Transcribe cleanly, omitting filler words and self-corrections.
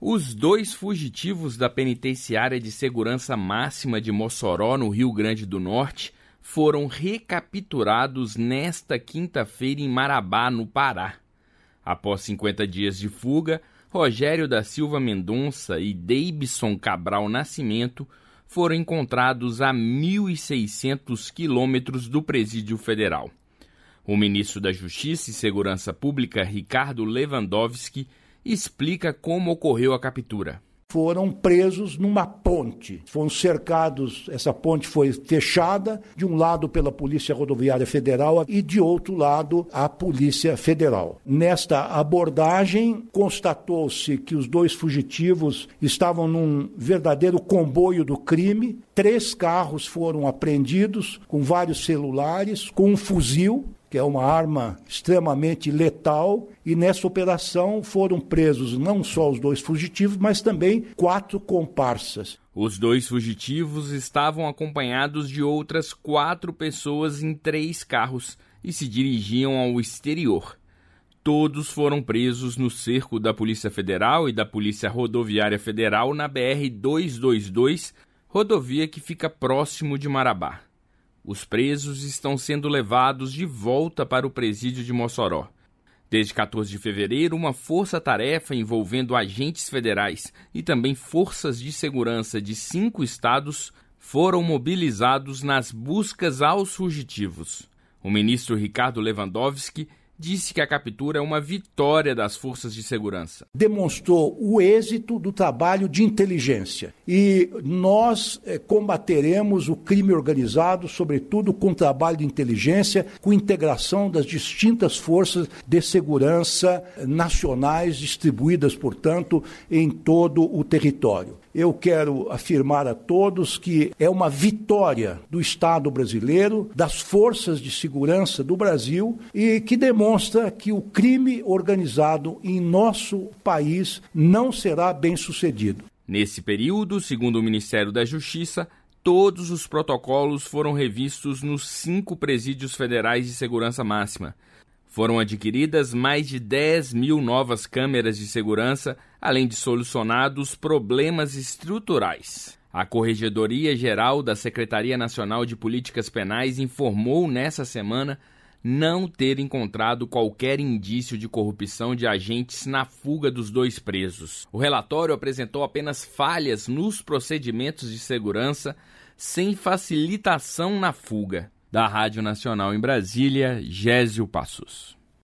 Os 2 fugitivos da Penitenciária de Segurança Máxima de Mossoró, no Rio Grande do Norte, foram recapturados nesta quinta-feira em Marabá, no Pará. Após 50 dias de fuga, Rogério da Silva Mendonça e Deibson Cabral Nascimento foram encontrados a 1.600 quilômetros do Presídio Federal. O ministro da Justiça e Segurança Pública, Ricardo Lewandowski, explica como ocorreu a captura. Foram presos numa ponte, foram cercados, essa ponte foi fechada, de um lado pela Polícia Rodoviária Federal e de outro lado a Polícia Federal. Nesta abordagem, constatou-se que os 2 fugitivos estavam num verdadeiro comboio do crime. 3 carros foram apreendidos, com vários celulares, com um fuzil, que é uma arma extremamente letal, e nessa operação foram presos não só os 2 fugitivos, mas também 4 comparsas. Os 2 fugitivos estavam acompanhados de outras 4 pessoas em 3 carros e se dirigiam ao exterior. Todos foram presos no cerco da Polícia Federal e da Polícia Rodoviária Federal na BR-222, rodovia que fica próximo de Marabá. Os presos estão sendo levados de volta para o presídio de Mossoró. Desde 14 de fevereiro, uma força-tarefa envolvendo agentes federais e também forças de segurança de 5 estados foram mobilizados nas buscas aos fugitivos. O ministro Ricardo Lewandowski disse que a captura é uma vitória das forças de segurança. Demonstrou o êxito do trabalho de inteligência e nós combateremos o crime organizado, sobretudo com trabalho de inteligência, com integração das distintas forças de segurança nacionais distribuídas, portanto, em todo o território. Eu quero afirmar a todos que é uma vitória do Estado brasileiro, das forças de segurança do Brasil e que demonstra que o crime organizado em nosso país não será bem sucedido. Nesse período, segundo o Ministério da Justiça, todos os protocolos foram revistos nos 5 presídios federais de segurança máxima. Foram adquiridas mais de 10 mil novas câmeras de segurança, além de solucionados problemas estruturais. A Corregedoria Geral da Secretaria Nacional de Políticas Penais informou nessa semana não ter encontrado qualquer indício de corrupção de agentes na fuga dos 2 presos. O relatório apresentou apenas falhas nos procedimentos de segurança, sem facilitação na fuga. Da Rádio Nacional em Brasília, Gésio Passos.